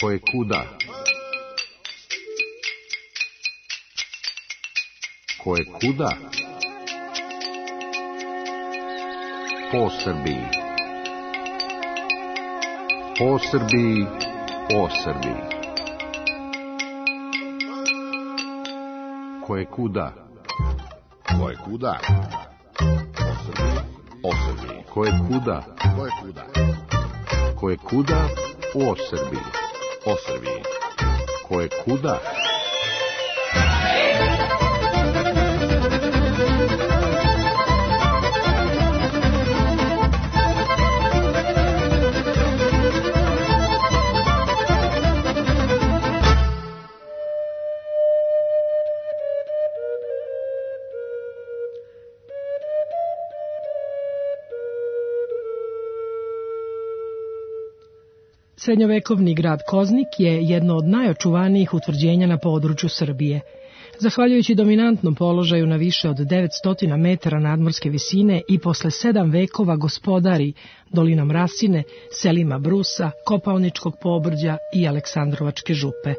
Koje kuda? Koje kuda? Po Srbiji. Po Srbiji, o Srbiji. Koje kuda? Koje kuda? O Srbiji. Koje kuda? Koje kuda? Koje kuda? O Srbiji. O Srbiji. Koje kuda? Srednjovekovni grad Koznik je jedno od najočuvanijih utvrđenja na području Srbije. Zahvaljujući dominantnom položaju na više od 900 metara nadmorske visine i posle 7 vekova gospodari dolinom Rasine, selima Brusa, Kopaoničkog pobrđa i Aleksandrovačke župe.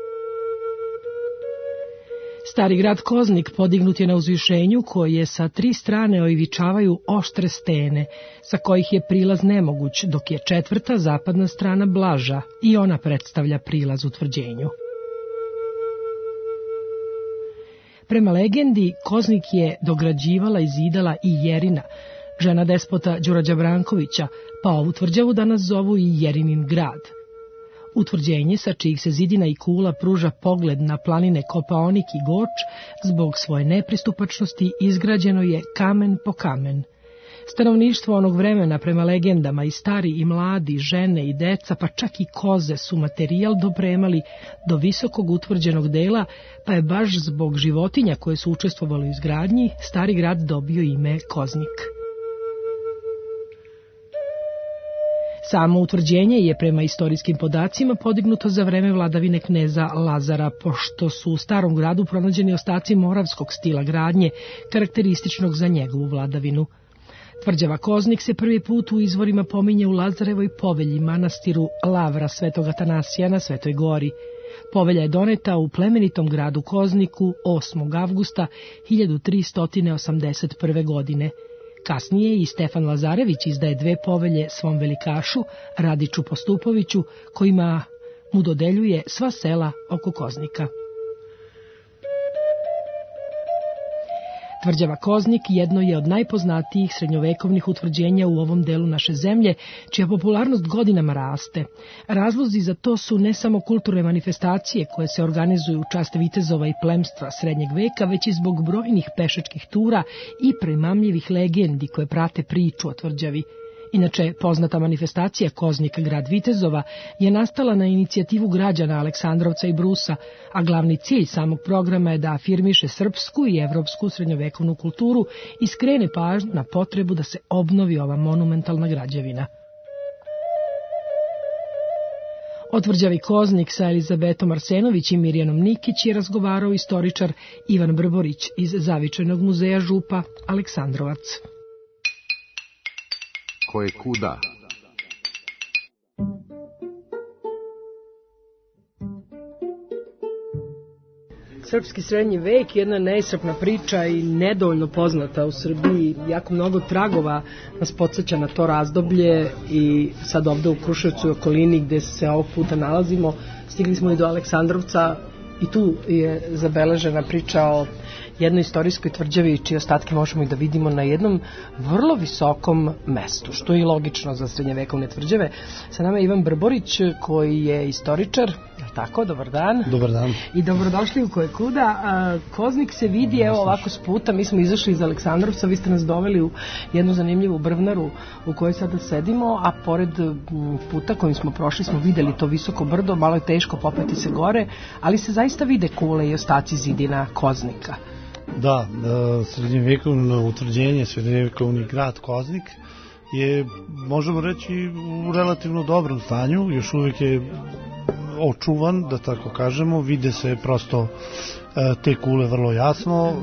Stari grad Koznik podignut je na uzvišenju koje sa 3 strane oivičavaju oštre stene, sa kojih je prilaz nemoguć, dok je 4. zapadna strana blaža i ona predstavlja prilaz utvrđenju. Prema legendi, Koznik je dograđivala i zidala i Jerina, žena despota Đurađa Brankovića, pa ovu tvrđavu danas zovu i Jerinin grad. Utvrđenje sa čijih se zidina i kula pruža pogled na planine Kopaonik i Goč, zbog svoje nepristupačnosti izgrađeno je kamen po kamen. Stanovništvo onog vremena, prema legendama, i stari i mladi, žene i deca, pa čak i koze su materijal dopremali do visokog utvrđenog dela, pa je baš zbog životinja koje su učestvovali u izgradnji stari grad dobio ime Koznik. Samo utvrđenje je prema istorijskim podacima podignuto za vreme vladavine kneza Lazara, pošto su u starom gradu pronađeni ostaci moravskog stila gradnje, karakterističnog za njegovu vladavinu. Tvrđava Koznik se prvi put u izvorima pominje u Lazarevoj povelji manastiru Lavra Svetog Atanasija na Svetoj gori. Povelja je doneta u plemenitom gradu Kozniku 8. avgusta 1381. godine. Kasnije i Stefan Lazarević izdaje 2 povelje svom velikašu, Radiću Postupoviću, kojima mu dodeljuje sva sela oko Koznika. Tvrđava Koznik jedno je od najpoznatijih srednjovekovnih utvrđenja u ovom delu naše zemlje, čija popularnost godinama raste. Razlozi za to su ne samo kulturne manifestacije koje se organizuju u čast vitezova i plemstva srednjeg veka, već i zbog brojnih pešačkih tura i primamljivih legendi koje prate priču o tvrđavi. Inače, poznata manifestacija Koznik, grad vitezova, je nastala na inicijativu građana Aleksandrovca i Brusa, a glavni cilj samog programa je da afirmiše srpsku i evropsku srednjovekovnu kulturu i skrene pažnju na potrebu da se obnovi ova monumentalna građevina. O tvrđavi Koznik sa Elizabetom Arsenović i Mirjanom Nikić je razgovarao istoričar Ivan Brborić iz Zavičajnog muzeja župa Aleksandrovac. Koje kuda? Srpski srednji vek je jedna neiscrpna priča i nedovoljno poznata u Srbiji. Jako mnogo tragova nas podsjeća na to razdoblje i sad ovde u Kruševcu i okolini gde se ovog puta nalazimo, stigli smo i do Aleksandrovca i tu je zabeležena priča o jednoj istorijskoj tvrđavi čije ostatke možemo i da vidimo na jednom vrlo visokom mestu, što je i logično za srednjevekovne tvrđave. Sa nama je Ivan Brborić koji je istoričar. Tako, dobar dan. Dobar dan. I dobrodošli u Koje kuda. Koznik se vidi, evo ovako s puta, mi smo izašli iz Aleksandrovca, vi ste nas doveli u jednu zanimljivu brvnaru u kojoj sada sedimo, a pored puta kojim smo prošli smo videli to visoko brdo, malo je teško popeti se gore, ali se zaista vide kule i ostaci zidina Koznika. Da, srednjevekovno utvrđenje, srednjevekovni grad Koznik je, možemo reći, u relativno dobrom stanju, još uvijek je očuvan, da tako kažemo, vide se prosto te kule vrlo jasno.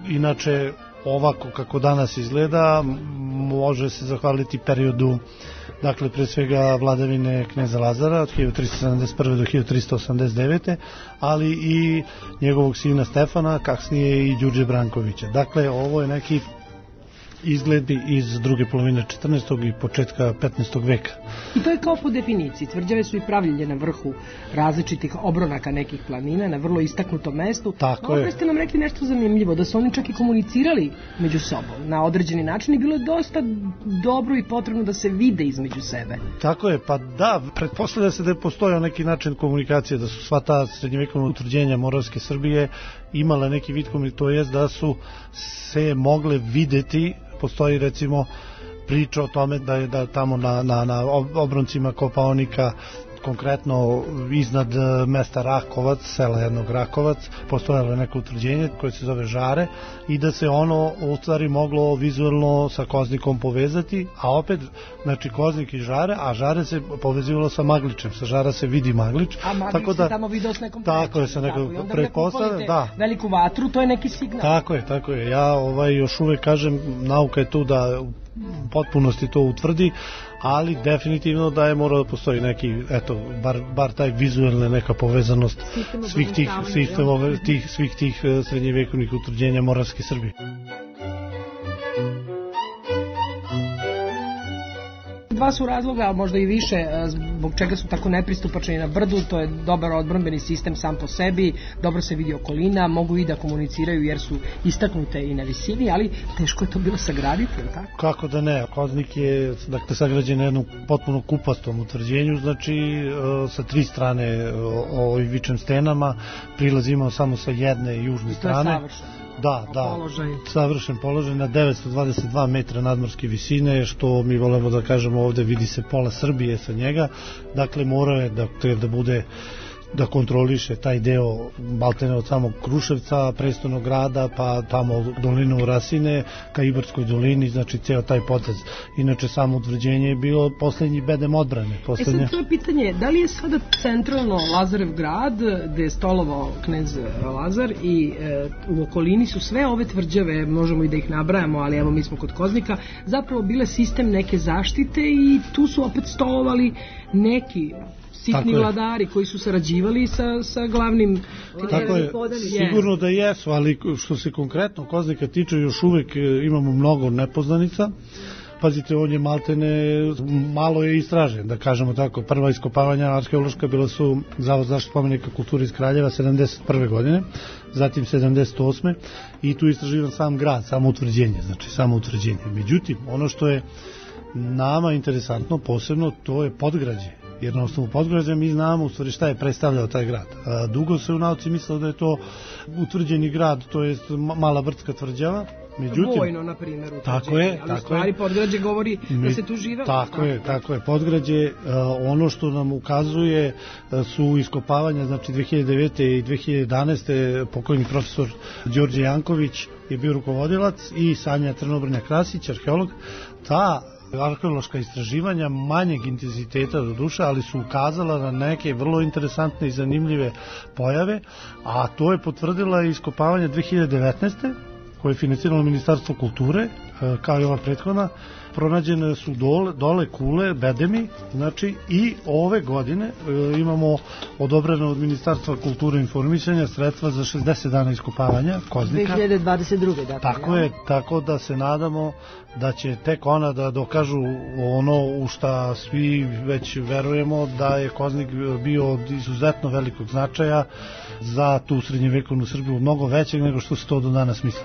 Inače, ovako kako danas izgleda, može se zahvaliti periodu dakle pre svega vladavine kneza Lazara od 1371. do 1389. ali i njegovog sina Stefana, kasnije i Đurđe Brankovića. Dakle, ovo je neki izgledi iz druge polovine 14. i početka 15. veka. I to je kao po definiciji. Tvrđave su i pravljene na vrhu različitih obronaka nekih planina, na vrlo istaknutom mestu. Tako je. Ovdje ste nam rekli nešto zanimljivo, da su oni čak i komunicirali među sobom na određeni način i bilo je dosta dobro i potrebno da se vide između sebe. Tako je, pa da, pretpostavlja se da je postojao neki način komunikacije, da su sva ta srednjovekovna utvrđenja Moravske Srbije imala neki vid komunikacije, to jest da su se mogle videti. Postoji recimo priča o tome da tamo na obroncima Kopaonika, konkretno iznad mesta Rakovac, sela jednog Rakovac, postojalo je neko utvrđenje koje se zove Žare i da se ono u stvari moglo vizualno sa Koznikom povezati, a opet, znači Koznik i Žare, a Žare se povezivalo sa Magličem, sa Žara se vidi Maglič. A Maglič se tamo vidio s nekom prečom. Tako je, sa nekom pretpostavljam, da. Veliku vatru, to je neki signal. Tako je, ja još uvek kažem, nauka je tu da u potpunosti to utvrdi, ali definitivno da je morao da postoji neki, eto, bar taj vizualna neka povezanost svih tih srednjevekovnih utvrđenja Moravske Srbije. Dva su razloga, možda i više, zbog čega su tako nepristupačni na brdu. To je dobar odbrambeni sistem sam po sebi, dobro se vidi okolina, mogu i da komuniciraju jer su istaknute i na visini, ali teško je to bilo sagraditi, je li tako? Kako da ne, Koznik je sagrađen na jednom potpuno kupastom utvrđenju, znači sa tri strane vičem stenama, prilaz imao samo sa jedne južne strane. To je savršeno. Da, savršen položaj na 922 metra nadmorske visine, što mi volimo da kažemo ovde, vidi se pola Srbije sa njega, dakle morao je da bude, da kontroliše taj deo maltene od samog Kruševca, prestolnog grada, pa tamo dolinu Rasine, ka Ibarskoj dolini, znači ceo taj potez. Inače, samo utvrđenje je bilo poslednji bedem odbrane. Sad to je pitanje, da li je sada centralno Lazarev grad, gde je stolovao knez Lazar i u okolini su sve ove tvrđave, možemo i da ih nabrajamo, ali evo mi smo kod Koznika, zapravo bile sistem neke zaštite i tu su opet stolovali neki sitni vladari koji su sarađivali sa glavnim... Tako je, sigurno da jesu, ali što se konkretno Koznika tiče, još uvek imamo mnogo nepoznanica. Pazite, on je maltene, malo je istražen, da kažemo tako. Prva iskopavanja arheološka bila su Zavod zaštitu spomenika kulture iz Kraljeva 71. godine, zatim 78. i tu je istraživan sam grad, samo utvrđenje. Međutim, ono što je nama interesantno posebno, to je podgrađe. Jer na osnovu podgrađa mi znamo u stvari šta je predstavljao taj grad. Dugo se u nauci mislilo da je to utvrđeni grad, to je mala brdska tvrđava. Međutim, vojno, na primjer, tako je, ali u stvari podgrađe govori da se tu živelo. Tako je, podgrađe, ono što nam ukazuje su iskopavanja, znači 2009. i 2011. pokojni profesor Đorđe Janković je bio rukovodilac i Sanja Trnobrnja Krasić, arheolog. Ta arheološka istraživanja manjeg intenziteta do duše, ali su ukazala na neke vrlo interesantne i zanimljive pojave, a to je potvrdila iskopavanje 2019. koje je financiralo Ministarstvo kulture, kao i ova prethodna. Pronađene su dole kule, bedemi, znači i ove godine imamo odobreno od Ministarstva kulture i informisanja sredstva za 60 dana iskopavanja Koznika. 2022. Dakle, tako je, tako da se nadamo da će tek ona da dokažu ono u šta svi već verujemo, da je Koznik bio od izuzetno velikog značaja za tu srednjevekovnu Srbiju, mnogo većeg nego što se to do danas misli.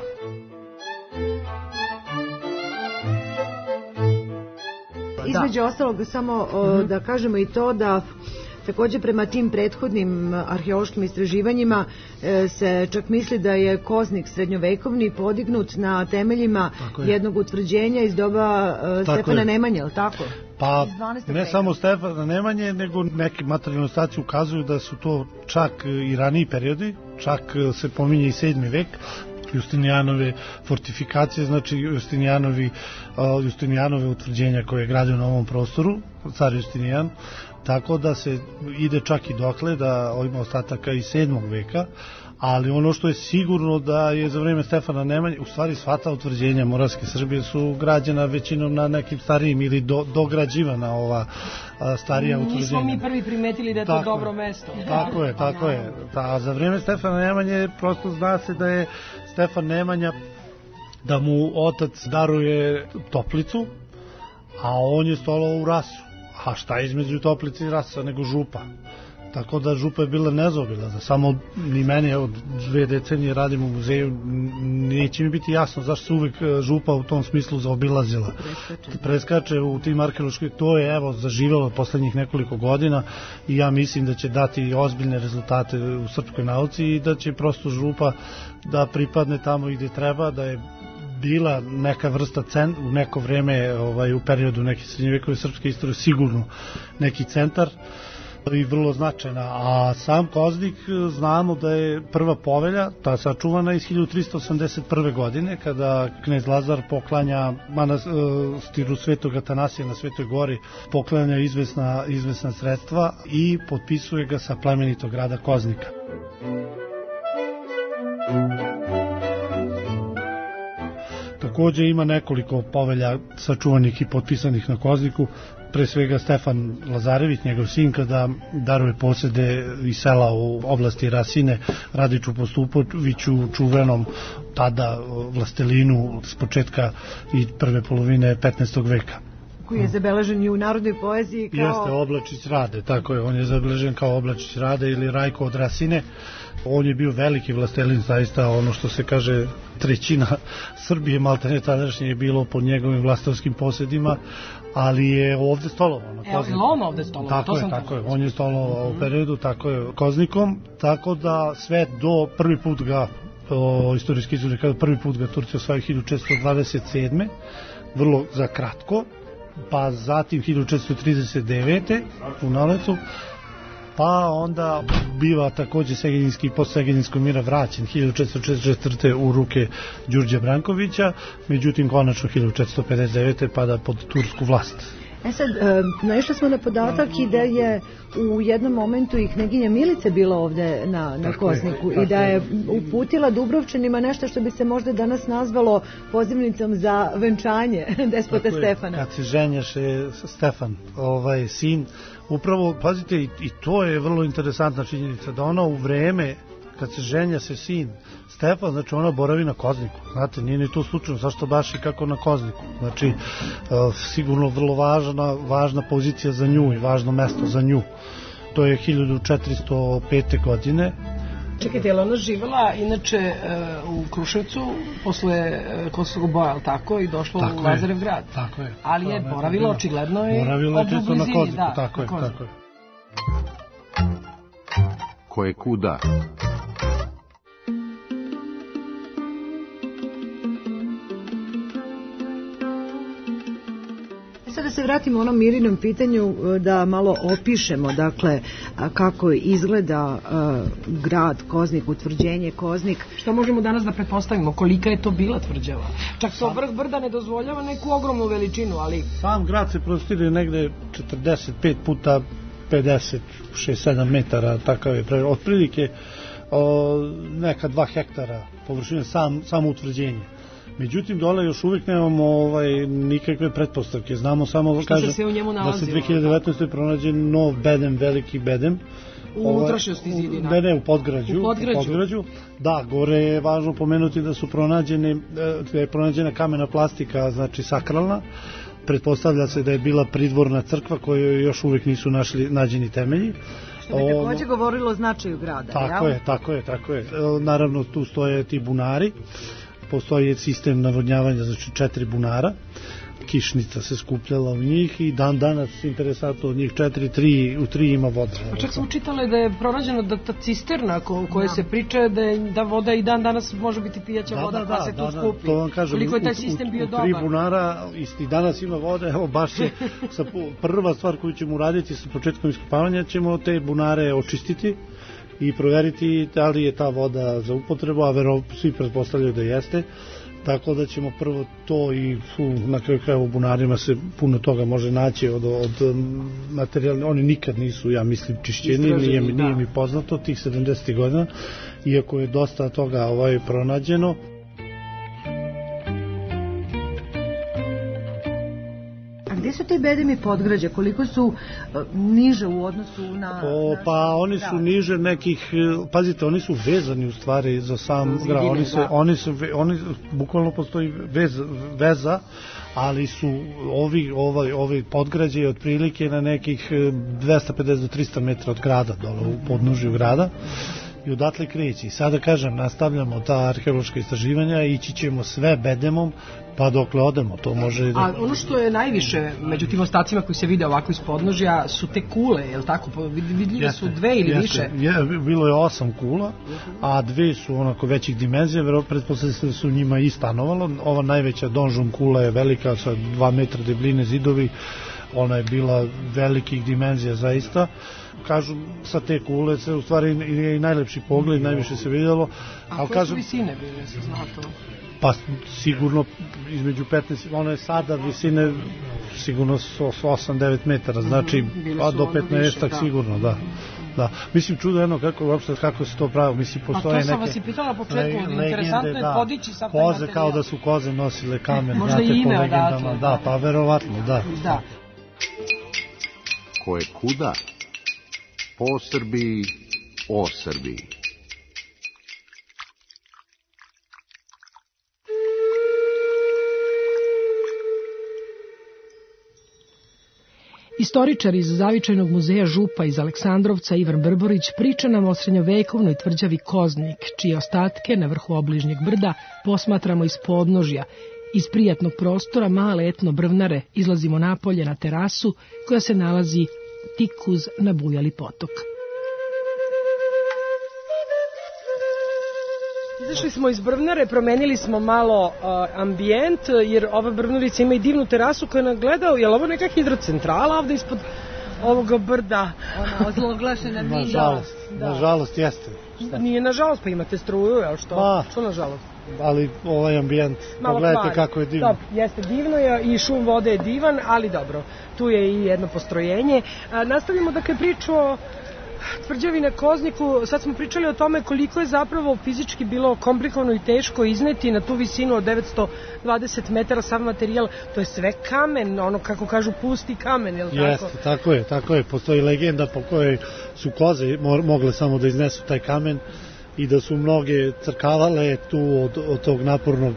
Između ostalog, samo da kažemo i to da takođe prema tim prethodnim arheološkim istraživanjima se čak misli da je Koznik srednjovekovni podignut na temeljima jednog utvrđenja iz doba Stefana Nemanje, je li tako? Pa ne samo Stefana Nemanje, nego neki materijalni ostaci ukazuju da su to čak i raniji periodi, čak se pominje i 7. vek, Justinijanove fortifikacije, znači Justinijanove utvrđenja koje je gradio na ovom prostoru, car Justinijan, tako da se ide čak i dokle da ima ostataka iz 7. veka, ali ono što je sigurno da je za vreme Stefana Nemanje, u stvari sva ta utvrđenja Moravske Srbije su građena većinom na nekim starijim ili dograđivana ova starija utvrđenja. Nismo mi prvi primetili da je to dobro mesto. Tako je. A za vreme Stefana Nemanje prosto zna se da je Stefan Nemanja, da mu otac daruje Toplicu, a on je stolovao u Rasu. A šta je između Toplice i Rasa nego župa? Tako da župa je bila nezaobilazna. Samo ni meni, evo, 2 decenije radim u muzeju, neće mi biti jasno zašto se uvek župa u tom smislu zaobilazila. Preskače u tim arheoloških, to je evo zaživelo poslednjih nekoliko godina i ja mislim da će dati ozbiljne rezultate u srpskoj nauci i da će prosto župa da pripadne tamo gde treba, da je bila neka vrsta u neko vreme u periodu neke srednjovekove srpske istorije sigurno neki centar i vrlo značajna, a sam Koznik znamo da je prva povelja, ta sačuvana iz 1381. godine, kada knez Lazar poklanja manastiru Svetog Atanasija na Svetoj gori, poklanja izvesna sredstva i potpisuje ga sa plemenitog grada Koznika. Takođe ima nekoliko povelja sačuvanih i potpisanih na Kozniku, pre svega Stefan Lazarević, njegov sin, kada daruje posede i sela u oblasti Rasine Radiću Postupoviću, čuvenom tada vlastelinu s početka i prve polovine 15. veka. Koji je zabeležen i u narodnoj poeziji kao... Jeste, Oblačić Rade, tako je, on je zabeležen kao Oblačić Rade ili Rajko od Rasine. On je bio veliki vlastelin, zaista ono što se kaže 1/3 Srbije, maltene tadašnje je bilo pod njegovim vlastelskim posedima, ali je ovde stolovao na Kozniku. Evo, on ovde stolovao? Tako je, on je stolovao u periodu, tako je, Koznikom, tako da sve do prvi put ga, istorijski izvori, kada prvi put ga Turci osvajaju 1427. Vrlo za kratko, pa zatim 1439. u Nalecu, pa onda biva takođe Segedinski i posle Segedinskog mira vraćen 1444. u ruke Đurđa Brankovića, međutim konačno 1459. pada pod tursku vlast. Sad, naišli smo na podatak i da je u jednom momentu i knjeginja Milica bila ovde na Kozniku i da je uputila Dubrovčanima nešto što bi se možda danas nazvalo pozivnicom za venčanje despota Stefana. Kad se ženjaše Stefan, sin, upravo, pazite, i to je vrlo interesantna činjenica, da ona u vreme kad se ženja se sin Stefan, znači ona boravi na Kozniku. Znate, nije ni to slučajno, zašto baš i kako na Kozniku. Znači, sigurno vrlo važna pozicija za nju i važno mesto za nju. To je 1405. godine. Čekajte, je li ona živjela inače u Kruševcu posle Kosovskog boja, ali tako, i došla u Lazarev grad? Tako je. Ali je boravila očigledno i boravila je često na Kozniku, da, tako je. Ko je kuda? Da se vratimo onom Mirinom pitanju, da malo opišemo, dakle, kako izgleda grad Koznik, utvrđenje Koznik. Što možemo danas da pretpostavimo, kolika je to bila tvrđava? Čak to vrh brda ne dozvoljava neku ogromnu veličinu, ali... Sam grad se prostire negde 45 puta 56-7 metara, takav je otprilike neka 2 hektara površine, samo utvrđenje. Međutim, dole još uvijek nemamo nikakve pretpostavke. Znamo samo da se 2019. pronađen nov bedem, veliki bedem. U unutrašnjosti zidina? Ne, u podgrađu. Da, gore je važno pomenuti da je pronađena kamena plastika, znači sakralna. Pretpostavlja se da je bila pridvorna crkva kojoj još uvijek nisu nađeni temelji. Što bi takođe govorilo o značaju grada. Tako je. Naravno, tu stoje ti bunari. Postoji sistem navodnjavanja, znači 4 bunara, kišnica se skupljala u njih i dan danas, interesantno, od njih 4, u 3 ima voda. Pa čak smo čitali da je pronađena da ta cisterna koje se priča da voda i dan danas može biti pijaća voda, pa se tu skupi. To vam kažem, koliko je taj sistem bio dobar. U 3 bunara i danas ima vode, evo baš je prva stvar koju ćemo uraditi sa početkom iskopavanja, ćemo te bunare očistiti i proveriti da li je ta voda za upotrebu, a svi pretpostavljaju da jeste. tako da ćemo prvo to i na kraju kraja u bunarima se puno toga može naći od materijala, oni nikad nisu, ja mislim, čišćeni, nije mi poznato tih 70. godina, iako je dosta toga pronađeno. Gde su te bedemi podgrađe? Koliko su niže u odnosu na... Pa oni su niže nekih, pazite, oni su vezani u stvari za sam grad. Oni bukvalno postoji veza, ali su ovi podgrađe otprilike na nekih 250 do 300 metra od grada, dole u podnožju grada. I odatle kreći. Sada kažem, nastavljamo ta arheološka istraživanja, ići ćemo sve bedemom, pa dokle odemo, to može... A ono što je najviše među tim ostacima koji se vide ovako iz podnožja su te kule, je li tako? Vidljive su 2 ili više? Bilo je 8 kula, a 2 su onako većih dimenzija, pretpostavljaju se da su njima i stanovalo. Ova najveća donžon kula je velika, sa 2 metra debljine zidovi, ona je bila velikih dimenzija zaista. Kažu, sa te kule se u stvari je i najlepši pogled, najviše se vidjelo. A koje su visine bile, se zna to? Pa sigurno između 15, ono je sada visine sigurno 8-9 metara, znači do 15 sigurno, da. Mislim, čudo jedno kako se to pravi, mislim, postoje neke... A to sam vas i pitala na početku, interesantno je podići sa taj koze, kao da su koze nosile kamen, možda i ime odatle. Da, pa verovatno, da. Ko je kuda? Po Srbiji, o Srbiji. Istoričar iz Zavičajnog muzeja Župa iz Aleksandrovca Ivan Brborić priča nam o srednjovekovnoj tvrđavi Koznik, čije ostatke na vrhu obližnjeg brda posmatramo iz podnožja. Iz prijatnog prostora male etno brvnare izlazimo napolje na terasu koja se nalazi tik uz nabujali potok. Izašli smo iz brvnare, promenili smo malo ambijent, jer ova brvnarica ima i divnu terasu koja nam gleda, je li ovo neka hidrocentrala ovde ispod ovoga brda? Ona ozloglašena nije. Nažalost jeste. Nije nažalost, pa imate struju, jel što? Što nažalost? Ali ovaj ambijent, pogledajte kako je divno. Dobro, jeste divno je i šum vode je divan, ali dobro, tu je i jedno postrojenje. Nastavljamo dakle priču o tvrđavi na Kozniku. Sad smo pričali o tome koliko je zapravo fizički bilo komplikovano i teško izneti na tu visinu od 920 metara sav materijal. To je sve kamen, ono kako kažu pusti kamen, je li tako? Jeste, tako je. Postoji legenda po kojoj su koze mogle samo da iznesu taj kamen i da su mnoge crkavale tu od tog napornog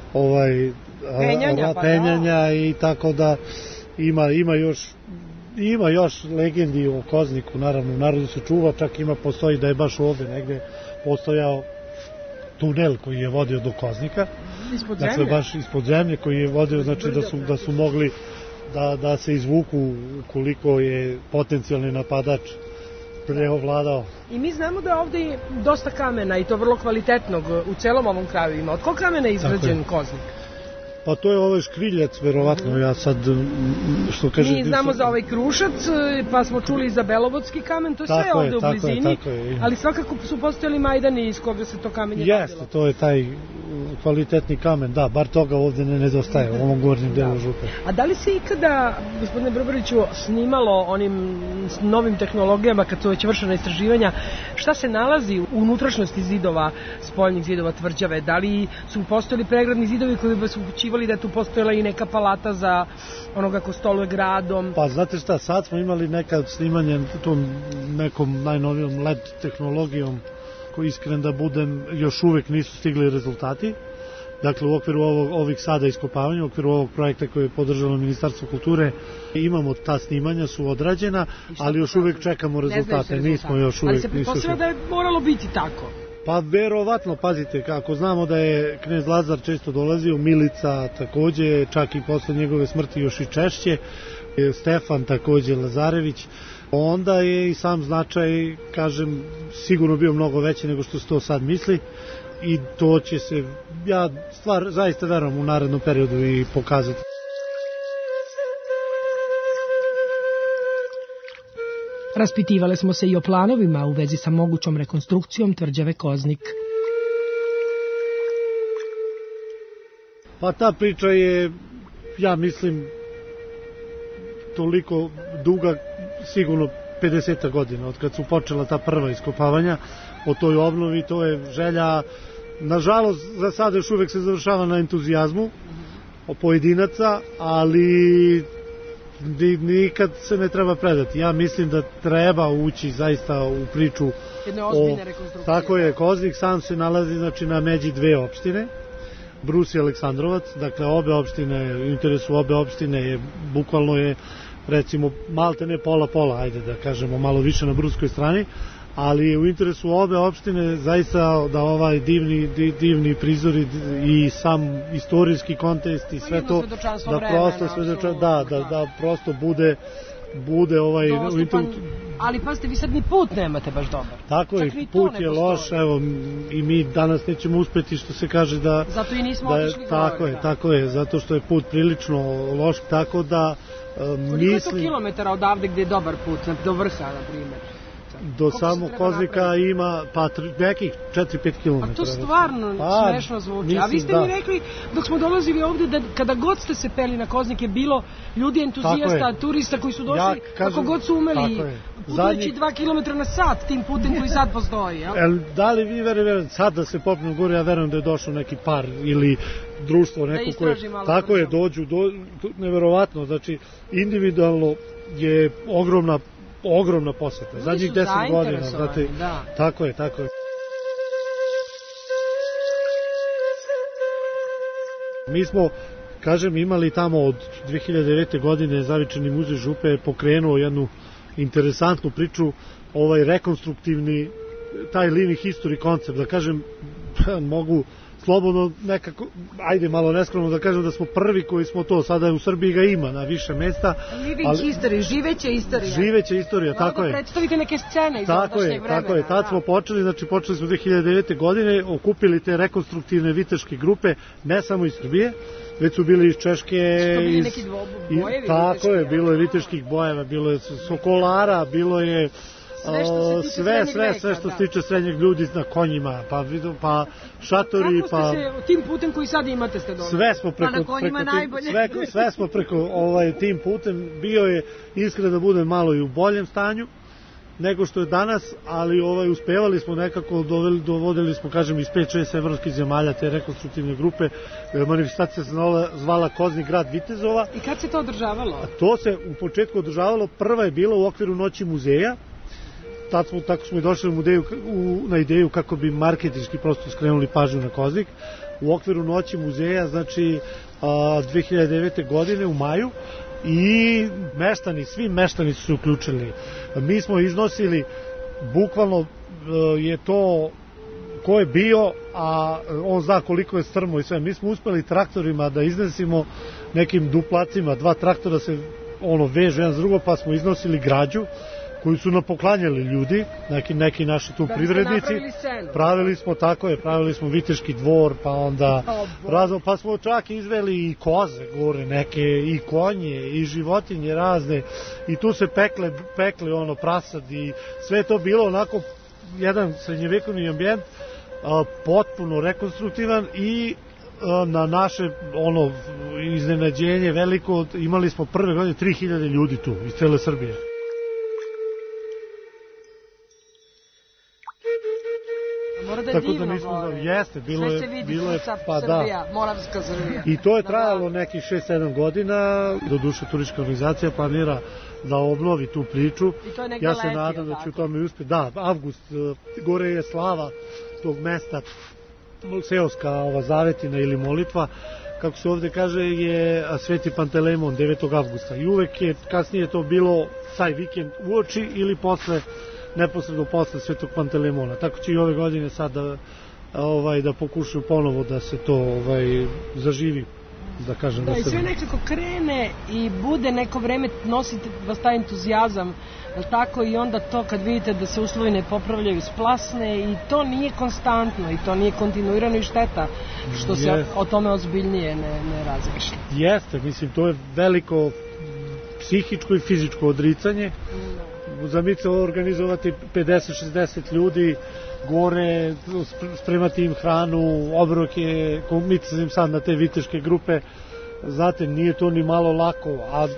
penjanja i tako da ima još legendi o Kozniku, naravno u narodu se čuva, čak postoji da je baš ovde negde postojao tunel koji je vodio do Koznika, dakle baš ispod zemlje koji je vodio, znači da su mogli da se izvuku ukoliko je potencijalni napadač preovladao. I mi znamo da je ovde dosta kamena i to vrlo kvalitetnog u celom ovom kraju ima. Od kog kamena je izgrađen Koznik? Pa to je ovaj škriljac, verovatno, ja sad, što kažem... Mi znamo za ovaj Krušac, pa smo čuli za Belovodski kamen, to je sve ovde u blizini, ali svakako su postojali majdani iz koga se to kamenje radilo. Jeste, to je taj kvalitetni kamen, da, bar toga ovde ne nedostaje u ovom gornjem delu Župe. A da li se ikada, gospodine Brboriću, snimalo onim novim tehnologijama kad su već vršena istraživanja, šta se nalazi u unutrašnjosti zidova, spoljnih zidova tvrđave? Da li su postojali pregradni zidovi koji bi su upućivali da je tu postojala i neka palata za onoga ko stoluje gradom? Pa znate šta, sad smo imali neka snimanje tom nekom najnovijom LED tehnologijom, koji iskren da budem, još uvek nisu stigli rezultati. Dakle, u okviru ovih sada iskopavanja, u okviru ovog projekta koji je podržalo Ministarstvo kulture, imamo ta snimanja, su odrađena, ali još uvek čekamo rezultate. Nismo još uvek... Ali se pretpostavlja da je moralo biti tako? Pa verovatno, pazite, kako znamo da je knez Lazar često dolazio, Milica takođe, čak i posle njegove smrti još i češće, Stefan takođe Lazarević, onda je i sam značaj, kažem, sigurno bio mnogo veći nego što se to sad misli i to će se, ja zaista verujem, u narednom periodu i pokazati. Raspitivale smo se i o planovima u vezi sa mogućom rekonstrukcijom tvrđave Koznik. Pa ta priča je, ja mislim, toliko duga, sigurno 50 godina, od kad su počela ta prva iskopavanja o toj obnovi. To je želja, nažalost, za sada još uvek se završava na entuzijazmu pojedinaca, ali nikad se ne treba predati. Ja mislim da treba ući zaista u priču jedne ozbiljne rekonstrukcije. Tako je, Koznik sam se nalazi znači na međi dve opštine, Brus i Aleksandrovac, dakle obe opštine, u interesu obe opštine je, bukvalno je, recimo, malte ne pola, ajde da kažemo malo više na bruskoj strani, ali u interesu obe opštine zaista da ovaj divni prizori i sam istorijski kontekst i sve to, da prosto da prosto bude ovaj dostupan, ali pazite, vi sad ni put nemate baš dobar. Tako je, put je loš, evo, i mi danas nećemo uspeti, što se kaže da... Zato i nismo otišli gore. Tako je, zato što je put prilično loš, tako da mislim... Koliko je to kilometara odavde gde je dobar put, do vrha, na primjer? Do samog Koznika ima nekih 4-5 km. A to stvarno smešno zvuči. A vi ste mi rekli, dok smo dolazili ovde, da kada god ste se peli na Koznik je bilo ljudi entuzijasta, turista koji su došli, kako god su umeli, putujući 2 km na sat tim putem koji sad postoji. Da li vi verujete sad da se popnu gore, ja verujem da je došao neki par ili društvo neko koje... Tako je, dođu, neverovatno, znači individualno je ogromna poseta, zadnjih 10 godina, znate, tako je. Mi smo, kažem, imali tamo od 2009. godine Zavičajni muzej Župe je pokrenuo jednu interesantnu priču, ovaj rekonstruktivni, taj living history koncept, da kažem, mogu slobodno nekako, ajde malo neskromno da kažem da smo prvi koji smo to, sada u Srbiji ga ima na više mesta. Living history, živeća istorija. Živeća istorija, tako je. Da predstavite neke scene iz ondašnjeg vremena. Tako je, tad smo počeli smo 2009. godine, okupili te rekonstruktivne viteške grupe, ne samo iz Srbije, već su bili iz Češke. Što bili neki bojevi? Tako je, bilo je viteških bojeva, bilo je sokolara, bilo je sve što se tiče srednjeg ljudi na konjima, pa šatori, pa... Kako ste se tim putem koji sad imate ste dobili? Sve smo preko tim putem, bio je, iskreno da bude, malo i u boljem stanju nego što je danas, ali uspevali smo nekako, dovodili smo, kažem, iz 5-6 evropskih zemalja te rekonstruktivne grupe. Manifestacija se zvala Koznik grad vitezova. I kad se to održavalo? To se u početku održavalo, prva je bila u okviru Noći muzeja. Tako smo i došli na ideju kako bi marketinški prosto skrenuli pažnju na Koznik. U okviru Noći muzeja, znači 2009. godine u maju, i svi meštani su se uključili. Mi smo iznosili, bukvalno je to ko je bio, a on zna koliko je strmo i sve. Mi smo uspeli traktorima da iznesimo nekim duplacima, 2 traktora se vežu jedan s drugo, pa smo iznosili građu koju su nam poklanjali ljudi, neki naši tu privrednici. Pravili smo viteški dvor, pa onda pa smo čak izveli i koze gore neke, i konje, i životinje razne, i tu se pekli prasad, i sve to bilo onako jedan srednjevekovni ambijent, potpuno rekonstruktivan, i na naše iznenađenje veliko, imali smo prve godine 3000 ljudi tu iz cele Srbije. Tako da nismo jeste, bilo je, Srbija, Moravska Srbija. I to je trajalo nekih 6-7 godina, doduše turistička organizacija planira da obnovi tu priču. Ja se nadam da će u tome uspjeti. Da, avgust, gore je slava tog mesta, seoska zavetina ili molitva, kako se ovde kaže, je Sveti Pantelejmon 9. avgusta. I uvek je kasnije to bilo taj vikend uoči ili neposredno posle Svetog Pantelejmona. Tako će i ove godine sad da pokušaju ponovo da se to zaživi, da kažem. Da, i sve nekako krene i bude neko vreme, nosite vas taj entuzijazam, tako, i onda to kad vidite da se uslovi ne popravljaju, splasne, i to nije konstantno, i to nije kontinuirano, i šteta što se o tome ozbiljnije ne razmišlja. Jeste, mislim, to je veliko psihičko i fizičko odricanje. zamislite organizovati 50-60 ljudi gore, spremati im hranu, obroke, komice im sad na te viteške grupe, znate, nije to ni malo lako,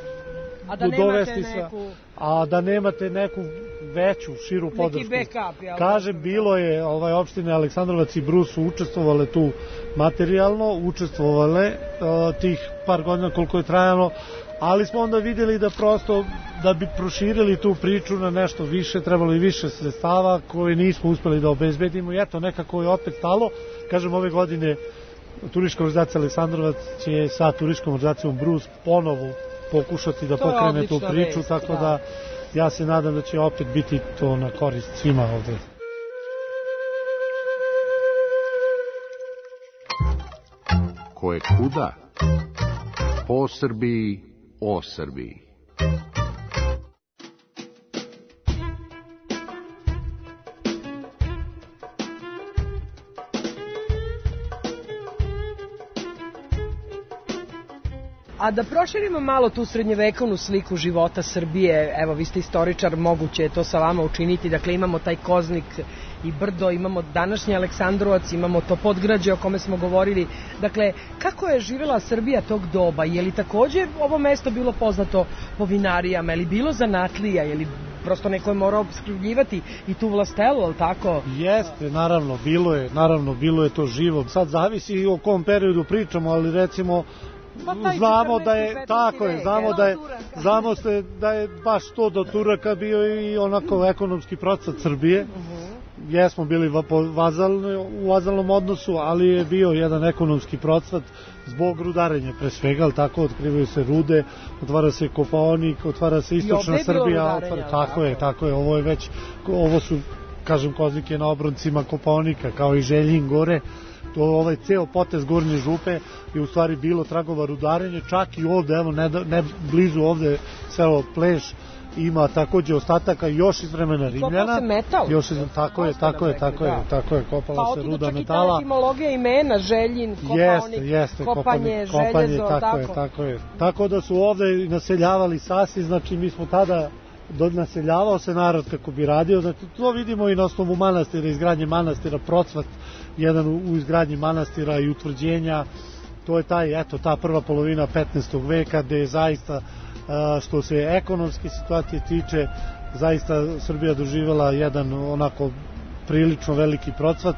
a da nemate neku veću, širu podršku. Neki backup, jel? Kažem, bilo je, opštine Aleksandrovac i Brus su učestvovale tu materijalno, učestvovale tih par godina koliko je trajalo, ali smo onda vidjeli da prosto, da bi proširili tu priču na nešto više, trebalo i više sredstava koje nismo uspeli da obezbedimo i eto, nekako je opet stalo. Kažem, ove godine turistička organizacija Aleksandrovac će sa turističkom organizacijom Brus ponovo pokušati da pokrene tu priču, tako da ja se nadam da će opet biti to na korist svima ovde. Ko je kuda? Po Srbiji, o Srbiji. A da proširimo malo tu srednjevekovnu sliku života Srbije, evo vi ste istoričar, moguće je to sa vama učiniti, dakle imamo taj Koznik i Brdo, imamo današnji Aleksandrovac, imamo to podgrađe o kome smo govorili, dakle kako je živjela Srbija tog doba, je li takođe ovo mesto bilo poznato po vinarijama, je li bilo zanatlija, je li prosto neko je morao obskrbljivati i tu vlastelu, ali tako? Jeste, naravno bilo je to živo, sad zavisi i o kom periodu pričamo, ali recimo znamo da je tako je, znamo da je baš to do Turaka bio i onako ekonomski procvat Srbije. Jesmo bili u vazalnom odnosu, ali je bio jedan ekonomski procvat zbog rudarenja pre svega, ali tako otkrivaju se rude, otvara se Kopaonik, otvara se istočna Srbija, tako je, ovo su, kažem, Koznik je na obroncima Kopaonika, kao i Željin gore. To ceo potez Gornje župe je u stvari bilo tragova rudarenja, čak i ovde, evo, ne blizu ovde selo Pleš ima takođe ostataka još iz vremena Rimljana. Kopao se metal? Tako je, kopala se ruda metala. Pa otuda čak i ta etimologija imena, Željin, Kopaonik, kopanje, željezo, tako je. Tako da su ovde naseljavali Sasi, znači mi smo tada naseljavao se narod kako bi radio, znači to vidimo i na osnovu manastira, izgradnje manastira, procvat jedan u izgradnji manastira i utvrđenja, to je ta prva polovina 15. veka gde je zaista, što se ekonomske situacije tiče, zaista Srbija doživjela jedan onako prilično veliki procvat.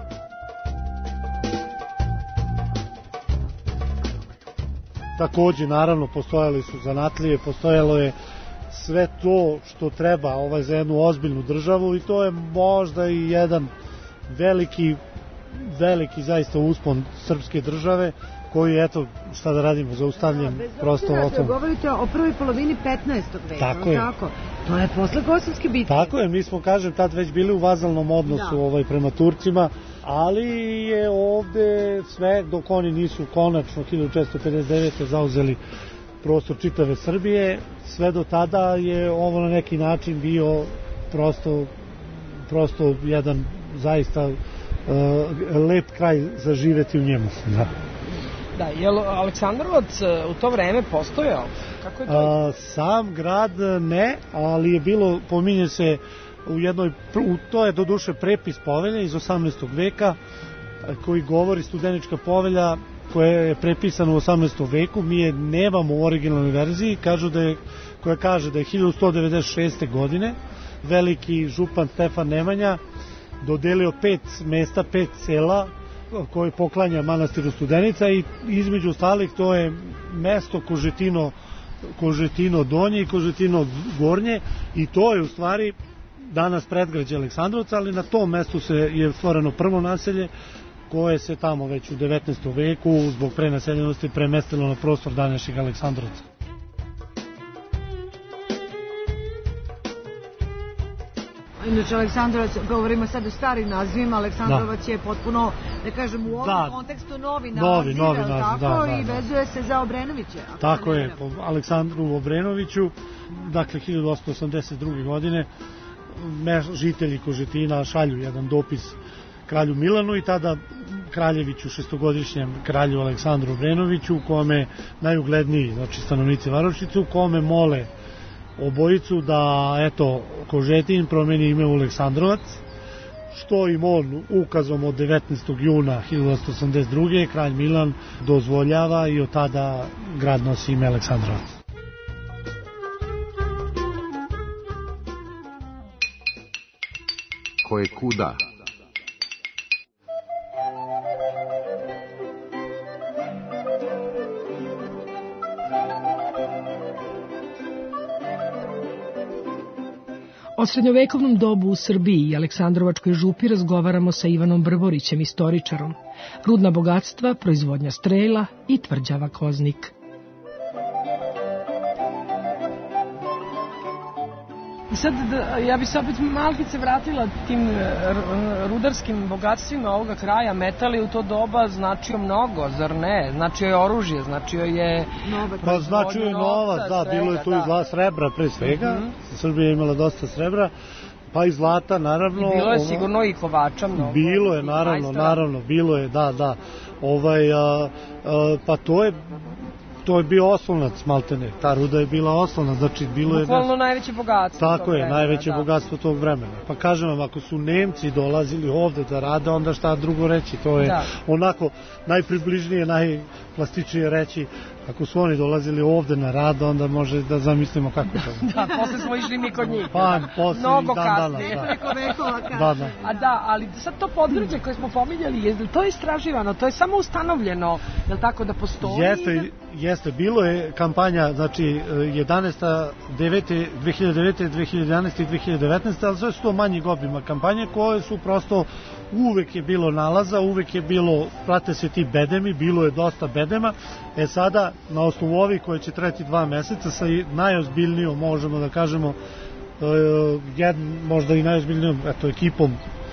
Takođe, naravno, postojali su zanatlije, postojalo je sve to što treba za jednu ozbiljnu državu i to je možda i jedan veliki zaista uspon srpske države koji, eto, šta da radimo, zaustavljen prosto o tom. Govorite o prvoj polovini 15. veka, tako je. To je posle Kosovske bitke. Tako je, mi smo, kažem, tad već bili u vazalnom odnosu prema Turcima, ali je ovde sve, dok oni nisu konačno 1459. zauzeli prostor čitave Srbije, sve do tada je ovo na neki način bio prosto jedan zaista lep kraj za živeti u njemu. Da, je li Aleksandrovac u to vreme postojao? Kako je to? Sam grad ne, ali je bilo, pominje se u jednoj, to je doduše prepis povelje iz 18. veka koji govori, Studenička povelja koja je prepisana u 18. veku, mi je nemamo u originalnoj verziji, koja kaže da je 1196. godine veliki župan Stefan Nemanja dodelio 5 mesta, 5 sela koje poklanja manastiru Studenica i između ostalih to je mesto Kožetino donje i Kožetino gornje i to je u stvari danas predgrađe Aleksandrovca, ali na tom mestu je stvoreno prvo naselje koje se tamo već u 19. veku zbog prenaseljenosti premestilo na prostor današnjeg Aleksandrovca. Inače, Aleksandrovac, govorimo sad o starim nazivima, Aleksandrovac je potpuno, da kažem, u ovom kontekstu novi naziv, i vezuje se za Obrenovića. Tako je, po Aleksandru Obrenoviću, dakle 1882. godine, žitelji Kožetina šalju jedan dopis kralju Milanu i tada kraljeviću, šestogodišnjem kralju Aleksandru Obrenoviću, u kome najugledniji, znači stanovnici varošice, u kome mole obojicu da, eto, Kožetin promeni ime u Aleksandrovac, što im on ukazom od 19. juna 1882. kralj Milan dozvoljava i od tada grad nosi ime Aleksandrovac. Ko je kuda? O srednjovekovnom dobu u Srbiji i Aleksandrovačkoj župi razgovaramo sa Ivanom Brborićem, istoričarom. Rudna bogatstva, proizvodnja strela i tvrđava Koznik. Sad, ja bi se opet malkice vratila tim rudarskim bogatstvima ovoga kraja. Metal je u to doba značio mnogo, zar ne? Značio je oružje, značio je... Pa značio je novac, da, bilo je tu i srebra pre svega. Srbija je imala dosta srebra, pa i zlata, naravno. I bilo je sigurno i kovača mnogo. Bilo je, naravno, bilo je, da. Pa to je bio oslonac maltene, ta ruda je bila oslonac, znači bilo je... Bukvalno najveće bogatstvo. Tako je, najveće bogatstvo tog vremena. Pa kažem vam, ako su Nemci dolazili ovde da rade, onda šta drugo reći, to je onako najpribližnije, najplastičnije reći, ako su oni dolazili ovde na rad, onda može da zamislimo kako to. Da, posle smo išli mi kod njih. Pa, posle mnogo i dan danas. Preko vekova kasnije. A da, ali sad to podgrađe koje smo pominjali, to je istraživano, to je samo ustanovljeno, je li tako da postoji? Jeste, bilo je kampanja, znači 2009, 2011 i 2019, ali sve su to manjih obima kampanje koje su prosto, uvek je bilo nalaza, uvek je bilo, prate se ti bedemi, bilo je dosta bedema. Sada, na osnovu ovih koje će trajati 2 meseca, sa najozbiljnijom, možemo da kažemo, možda i najozbiljnijom ekipom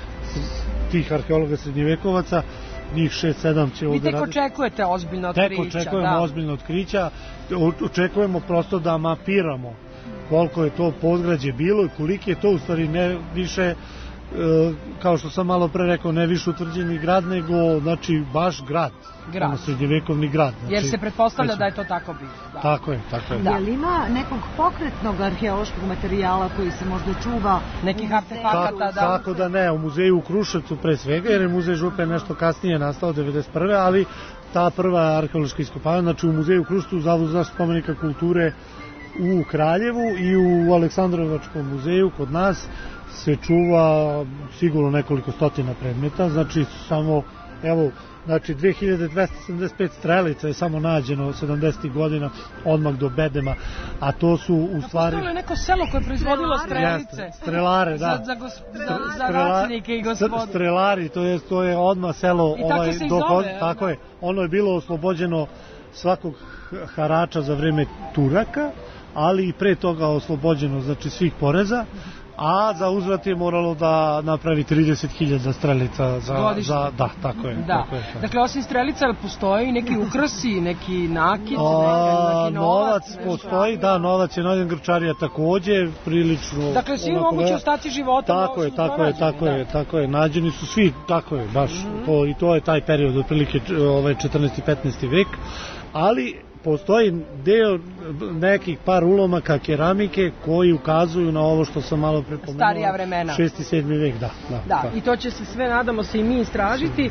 tih arheologa srednjevekovaca, njih 6-7 će ovde raditi. Vi tek očekujete ozbiljno otkrića. Tek očekujemo ozbiljno otkrića, očekujemo prosto da mapiramo koliko je to podgrađe bilo i koliko je to u stvari ne više, kao što sam malo pre rekao, ne više utvrđeni grad, nego znači baš grad. Srednjevekovni grad. Znači, jer se pretpostavlja da je to tako bilo. Da. Tako je. Da. Je li ima nekog pokretnog arheološkog materijala koji se možda čuva? Nekih artefakata? Tako da ne, u muzeju u Kruševcu pre svega, jer je muzej župe nešto kasnije nastao, 1991. ali ta prva arheološka iskopavanja, znači u muzeju u Kruševcu, u Zavodu za zaštitu spomenika kulture u Kraljevu i u Aleksandrovačkom muzeju kod nas se čuva sigurno nekoliko stotina predmeta, znači samo, evo, znači 2275 strelica je samo nađeno 70. godina odmah do bedema, a to su u stvari... Postojalo je neko selo koje je proizvodilo strelice. Strelare, da. Za ratnike i gospodu. Strelari, to je odmah selo... I tako se i zove. Tako je, ono je bilo oslobođeno svakog harača za vreme Turaka, ali i pre toga oslobođeno, znači svih poreza, a za uzvrat je moralo da napravi 30.000 strelica godišnje. Da, tako je. Dakle, osim strelica, postoji neki ukrasi, neki nakit, neki novac postoji, da, novac je nađen, Grčarija takođe, prilično... Dakle, svi mogući ostaci života tako je, nađeni su svi, tako je, baš, i to je taj period, otprilike 14. i 15. vek, ali postoji deo nekih par ulomaka keramike koji ukazuju na ovo što sam malo prepomenuo. Starija vremena. 6. i 7. vek, da. I to će se sve, nadamo se, i mi istražiti.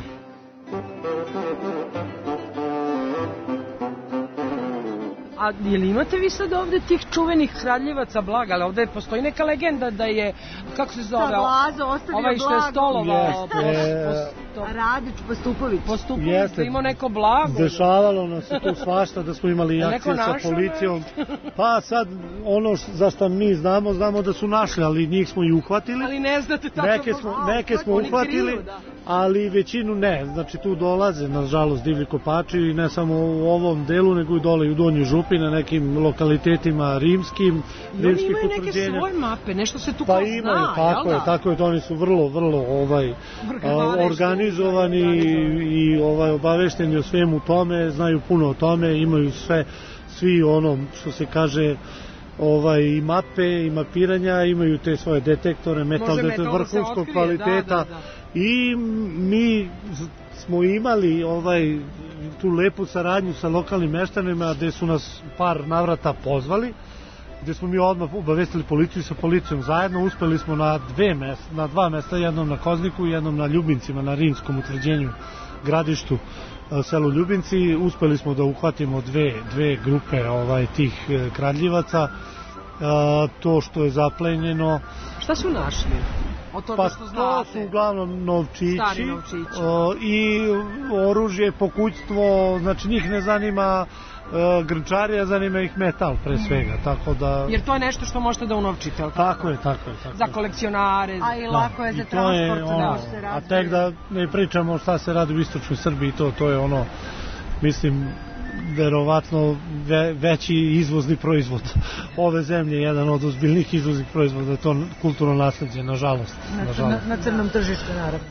A je li imate vi sad ovde tih čuvenih kradljivaca blaga? Ali ovde postoji neka legenda da je, kako se zove? Lazo ostavio ovaj što je stolovao. Radić Postupović. Postupović je imao neko blago. Dešavalo nam se tu svašta, da smo imali i akcije sa policijom. Pa sad, ono za što mi znamo da su našli, ali njih smo i uhvatili. Ali ne znate tako. Neke smo uhvatili, ali većinu ne. Znači tu dolaze, nažalost, divlji kopači i ne samo u ovom delu, nego i dole i u Donjoj Župi, na nekim lokalitetima rimskih utvrđenja. Oni imaju neke svoje mape, nešto se tu kao zna, tako je, oni su vrlo organizovani i obavešteni o svemu tome, znaju puno o tome, imaju svi ono što se kaže i mape i mapiranja, imaju te svoje detektore, metal detektore vrhunskog kvaliteta i mi smo imali tu lepu saradnju sa lokalnim meštanima gde su nas par navrata pozvali gde smo mi odmah obavestili policiju, sa policijom zajedno uspeli smo na dva mesta, jednom na Kozniku i jednom na Ljubincima, na rimskom utvrđenju gradištu, selu Ljubinci. Uspeli smo da uhvatimo dve grupe tih kradljivaca. To što je zaplenjeno... Šta su našli? Od toga što znate? To su uglavnom novčići, stari novčići. I oružje, pokućstvo, znači njih ne zanima grnčarija, zanima ih metal pre svega, tako da... Jer to je nešto što možete da unovčite, ali tako je. Za kolekcionare. A i lako je za transport. A tek da ne pričamo šta se radi u istočnoj Srbiji, to je ono, mislim, verovatno veći izvozni proizvod ove zemlje, jedan od ozbiljnih izvoznih proizvoda, to kulturno nasleđe, nažalost. Na crnom tržištu, naravno.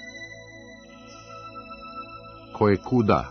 Koje kuda?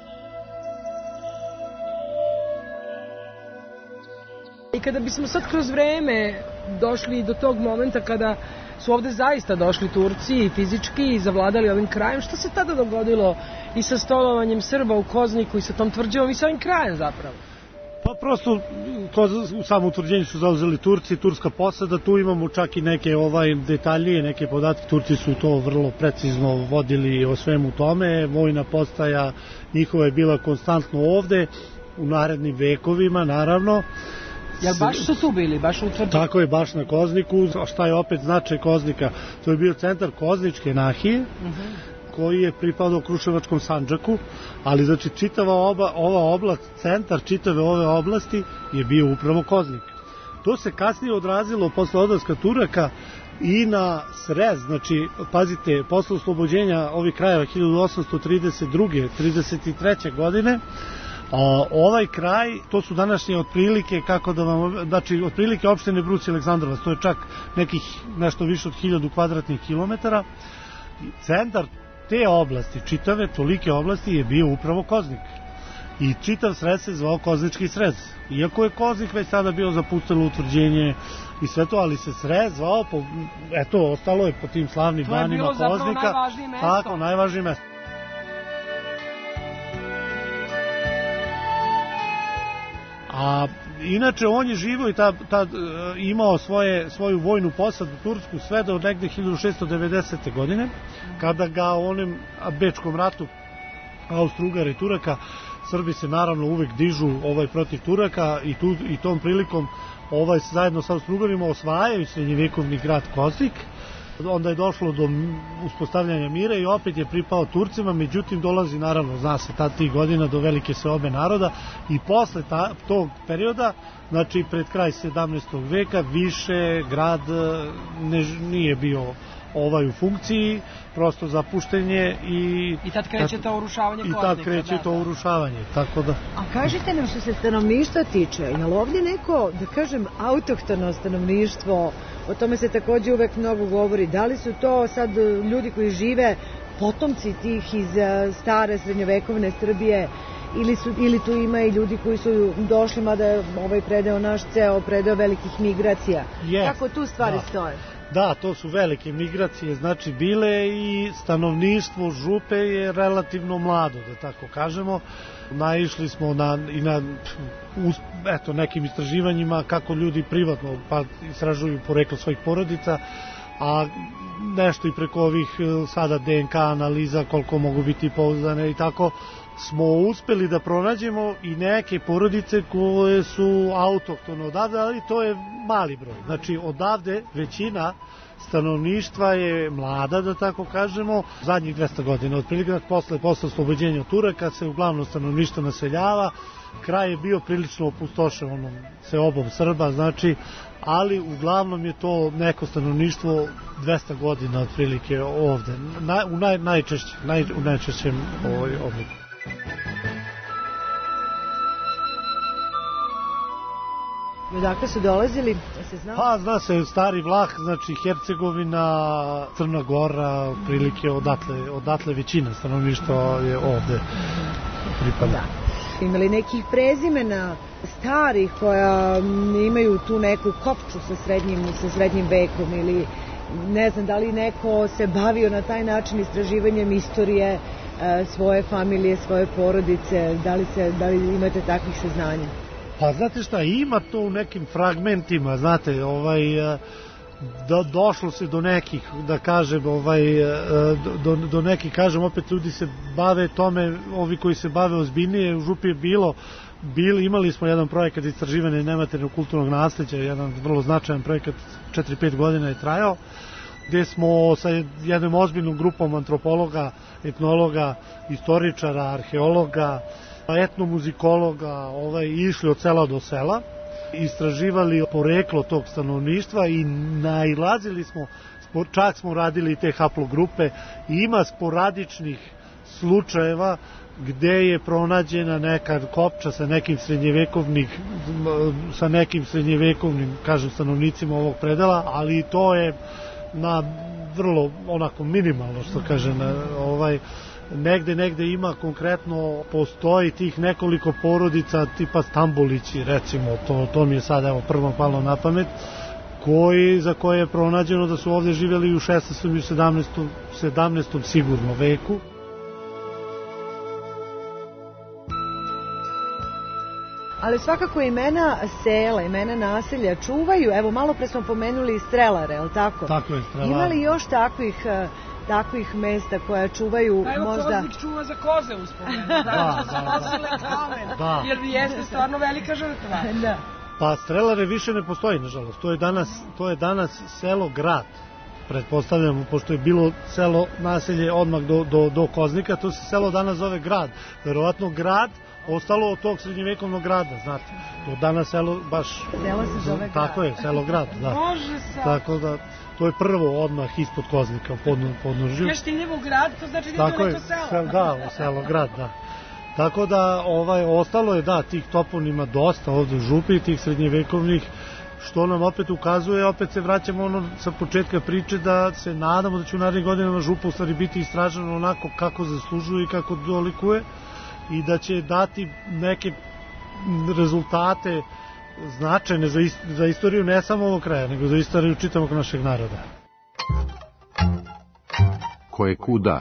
I kada bismo sad kroz vreme došli do tog momenta kada su ovde zaista došli Turci i fizički i zavladali ovim krajem, šta se tada dogodilo i sa stolovanjem Srba u Kozniku i sa tom tvrđavom i sa ovim krajem zapravo? Pa prosto u samom utvrđenju su zauzeli Turci, turska posada, tu imamo čak i neke detaljije, neke podatke, Turci su to vrlo precizno vodili o svemu tome, vojna postaja njihova je bila konstantno ovde, u narednim vekovima naravno. Jel baš su tu bili, baš utvrđeni? Tako je, baš na Kozniku. A šta je opet značaj Koznika? To je bio centar Kozničke nahije, koji je pripadao Kruševačkom Sandžaku, ali znači čitava ova oblast, centar čitave ove oblasti je bio upravo Koznik. To se kasnije odrazilo posle odlaska Turaka i na Srez, znači, pazite, posle oslobođenja ovih krajeva 1832. 33. godine, ovaj kraj, to su današnje otprilike, znači otprilike opštine Bruci i Aleksandrovac, to je čak nešto više od 1000 kvadratnih kilometara. Centar te oblasti, čitave tolike oblasti je bio upravo Koznik. I čitav Srez se zvao Koznički Srez. Iako je Koznik već sada bio zapustilo utvrđenje i sve to, ali se Srez zvao, ostalo je po tim slavnim danima Koznika. To je bilo zapravo najvažnije mesto. Tako, najvažnije mesto. A inače on je živo i imao svoju vojnu posadu tursku sve do negde 1690. godine, kada ga u onom Bečkom ratu Austro-Ugara i Turaka, Srbi se naravno uvek dižu protiv Turaka i tom prilikom zajedno sa Austro-Ugarima osvajaju srednjevekovni grad Koznik. Onda je došlo do uspostavljanja mira i opet je pripao Turcima, međutim dolazi, naravno, zna se, tih godina do velike seobe naroda i posle tog perioda, znači pred kraj 17. veka, više grad nije bio u funkciji, prosto zapuštenje i tad kreće to urušavanje Koznika. I tad kreće to urušavanje, tako da... A kažite nam što se stanovništva tiče, je li ovdje neko, da kažem, autohtono stanovništvo, o tome se takođe uvek mnogo govori, da li su to sad ljudi koji žive potomci tih iz stare srednjovekovne Srbije, ili tu ima i ljudi koji su došli, mada je ovaj predeo naš ceo predeo velikih migracija. Kako tu stvari stoje? Da, to su velike migracije, znači bile i stanovništvo Župe je relativno mlado, da tako kažemo. Naišli smo na nekim istraživanjima kako ljudi privatno istražuju poreklo svojih porodica, a nešto i preko ovih sada DNK analiza koliko mogu biti pouzdane i tako, smo uspeli da pronađemo i neke porodice koje su autohtone odavde, ali to je mali broj. Znači odavde većina stanovništva je mlada, da tako kažemo, zadnjih 200 godina. Otprilike posle oslobođenja Turaka se uglavnom stanovništvo naseljava, kraj je bio prilično opustošen seobom Srba, znači, ali uglavnom je to neko stanovništvo 200 godina otprilike ovde, u najčešćem obliku. Odakle su dolazili? Se zna? Pa zna se Stari Vlah, znači Hercegovina, Crna Gora, prilike odatle većina stanovništva je ovde pripada. Ima li nekih prezimena starih koja imaju tu neku kopču sa srednjim vekom ili ne znam da li neko se bavio na taj način istraživanjem istorije svoje familije, svoje porodice, da li imate takvih saznanja? Pa znate šta, ima to u nekim fragmentima, znate, došlo se do nekih, da kažem, do nekih, kažem, opet ljudi se bave tome, ovi koji se bave ozbiljnije, u župi je imali smo jedan projekat istraživanja nematerijalnog kulturnog nasleđa, jedan vrlo značajan projekat, 4-5 godina je trajao, gde smo sa jednom ozbiljnom grupom antropologa, etnologa, istoričara, arheologa, etnomuzikologa išli od sela do sela, istraživali poreklo tog stanovništva i nailazili smo, čak smo radili te haplogrupe, i ima sporadičnih slučajeva gde je pronađena neka kopča sa nekim srednjevekovnim, kažem, stanovnicima ovog predela, ali to je na vrlo onako minimalno, što kaže, negde ima konkretno, postoji tih nekoliko porodica tipa Stambolići, recimo, to mi je sad evo prvo palo na pamet, za koje je pronađeno da su ovde živjeli u 16. i 17. sigurno veku. Ali svakako imena sela, imena naselja čuvaju, evo malo pre smo pomenuli Strelare, je li tako? Tako je, Strelare. Ima li još takvih mesta koja čuvaju možda... Evo Koznik čuva za koze uspomenu, jer jeste stvarno velika žrtva. Da. Pa Strelare više ne postoji, nažalost, to je danas selo grad, pretpostavljamo, pošto je bilo selo naselje odmah do Koznika, to se selo danas zove grad, verovatno grad ostalo od tog srednjevekovnog grada, znate. To danas selo baš... Selo se zove grad. Tako je, selo grad, da. Može sad. Tako da, to je prvo odmah ispod Koznika u podnožju. Ještiljevo grad, to znači da je to selo. Da, selo grad, da. Tako da, ostalo je, da, tih toponima dosta ovde u župi, tih srednjevekovnih, što nam opet ukazuje, opet se vraćamo sa početka priče da se nadamo da će u narednih godinama župa u stvari biti istražena onako kako zaslužuje i kako dolikuje, i da će dati neke rezultate značajne za istoriju ne samo ovog kraja, nego za istoriju čitavog našeg naroda. Ko je kuda?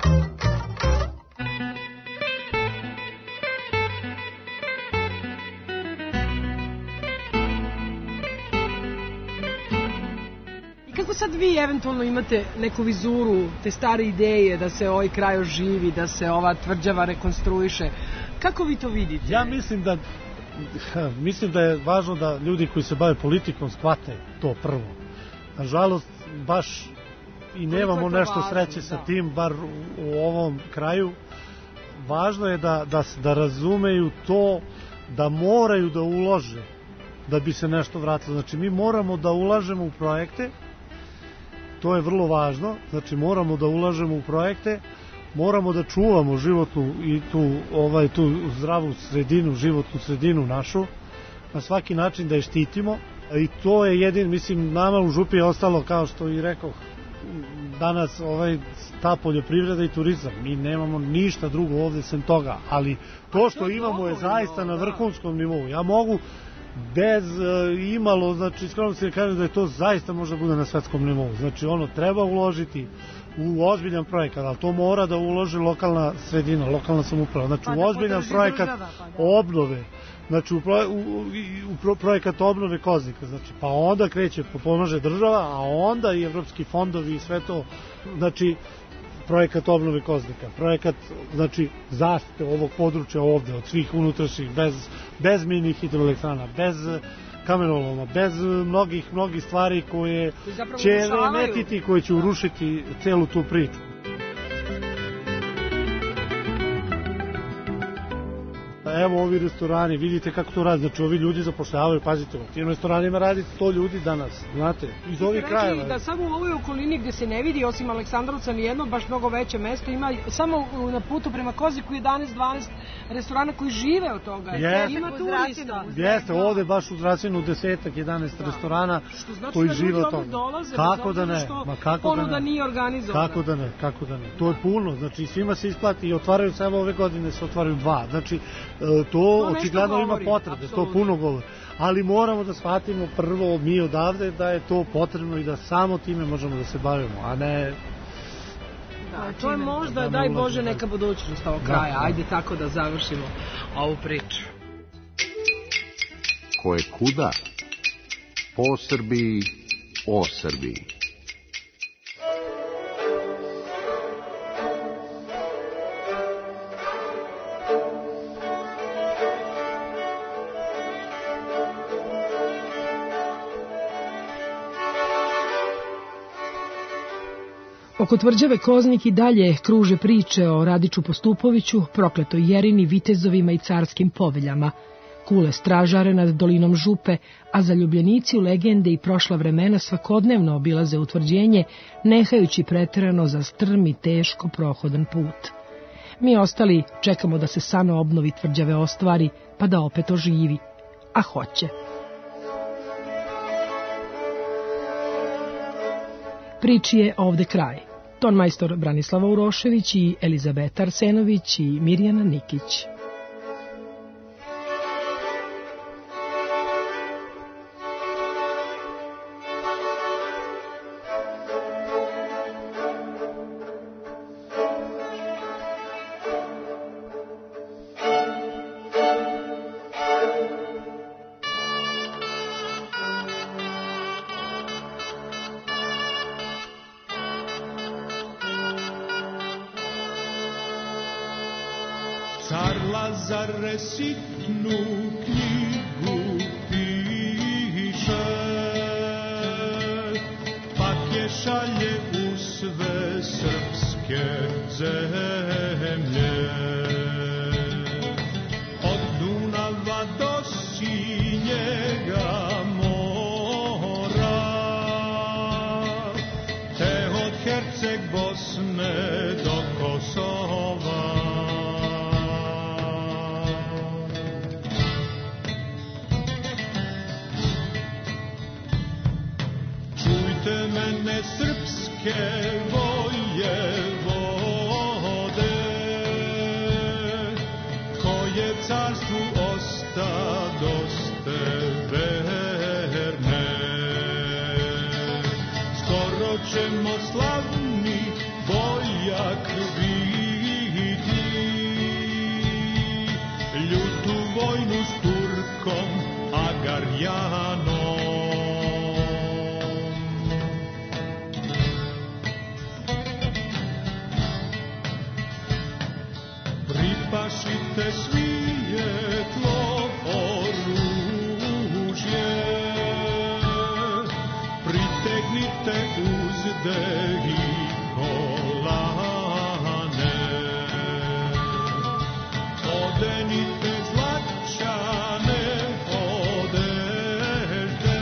Kako sad vi eventualno imate neku vizuru, te stare ideje da se ovaj kraj oživi, da se ova tvrđava rekonstruiše, kako vi to vidite? Ja mislim da je važno da ljudi koji se bave politikom shvate to prvo. Nažalost, baš i nemamo nešto sreće sa tim, bar u ovom kraju. Važno je da razumeju to, da moraju da ulože da bi se nešto vratilo. Znači, mi moramo da ulažemo u projekte, to je vrlo važno, znači moramo da ulažemo u projekte, moramo da čuvamo životnu i tu zdravu sredinu, životnu sredinu našu, na svaki način da je štitimo, i to je jedin, mislim, nama u župi je ostalo, kao što i rekao, danas ta poljoprivreda i turizam, mi nemamo ništa drugo ovde sem toga, ali to što imamo je zaista na vrhunskom nivou. Ja mogu bez imalo, znači iskreno se kaže da je to zaista može bude na svetskom nivou. Znači treba uložiti u ozbiljan projekat, ali to mora da uloži lokalna sredina, lokalna samouprava. Znači u ozbiljan projekat obnove, znači u projekat obnove Koznika, znači pa onda kreće, pomaže država, a onda i evropski fondovi i sve to, znači projekat obnove Koznika, projekat, znači, zaštite ovog područja ovde, od svih unutrašnjih, bez minih hidroelektrana, bez kamenoloma, bez mnogih stvari koje će remetiti, koje će urušiti celu tu priču. Evo ovi restorani, vidite kako to radi, znači ovi ljudi zapošljavaju, pazite, u tim restoranima radi 100 ljudi danas, znate, iz ovih krajeva. Da samo u ovoj okolini gde se ne vidi, osim Aleksandrovca, nijedno baš mnogo veće mesto, ima samo na putu prema Koziku 11-12 restorana koji žive od toga, ima turista. Jeste, ovde baš u Zracinu 10-11 restorana koji žive od toga. Kako da ne, ponuda nije organizovana. Kako da ne, to je puno, znači svima se isplati i otvaraju se, evo ove godine se otvaraju 2, znači to očigledno ima potrebe, to puno govori. Ali moramo da shvatimo prvo mi odavde da je to potrebno i da samo time možemo da se bavimo, a ne... To je možda, daj Bože, neka budućnost ovog kraja. Ajde tako da završimo ovu priču. ko je kuda, po Srbiji, o Srbiji. Oko tvrđave Koznik i dalje kruže priče o Radiču Postupoviću, prokletoj Jerini, vitezovima i carskim poveljama, kule stražare nad dolinom Župe, a zaljubljenici u legende i prošla vremena svakodnevno obilaze utvrđenje, nehajući preterano za strm i teško prohodan put. Mi ostali čekamo da se san obnovi tvrđave ostvari, pa da opet oživi, a hoće. Priči je ovde kraj. Tonmajstor Branislava Urošević i Elizabeta Arsenović i Mirjana Nikić. Car Lazare sitnu knjigu piše, pak je šalje u sve srpske zemlje. Od Dunava do Sinjega mora, te od Herceg Bosne do Kosova. Mene srpske vojevode, koje carstvu ostadoste verne. Skoro ćemo slavni vojak vidjeti, ljutu vojnu s Turkom Agarjanom. Pripašite svijetlo oružje, pritegnite uzde i kolane, odenite zlačane odežde,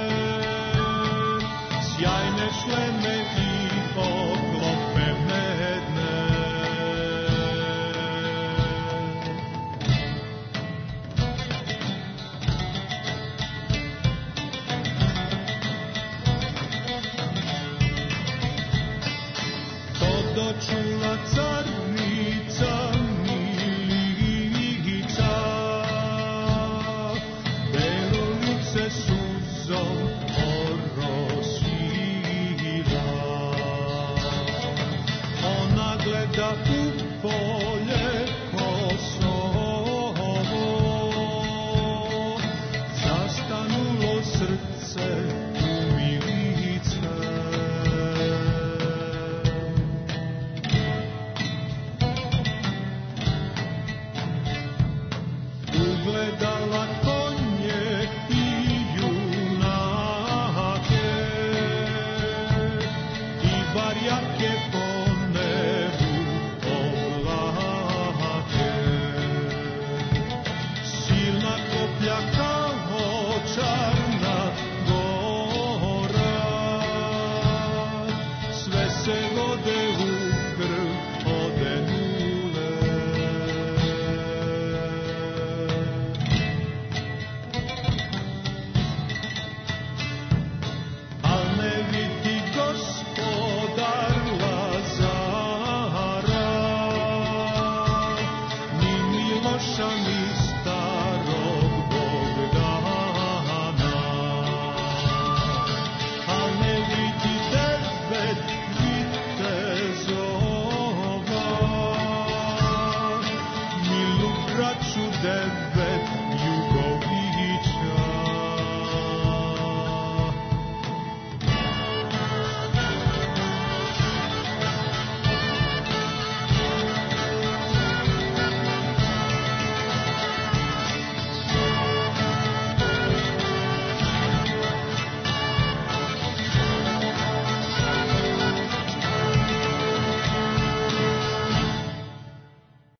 sjajne šleme i oklope medne. Čula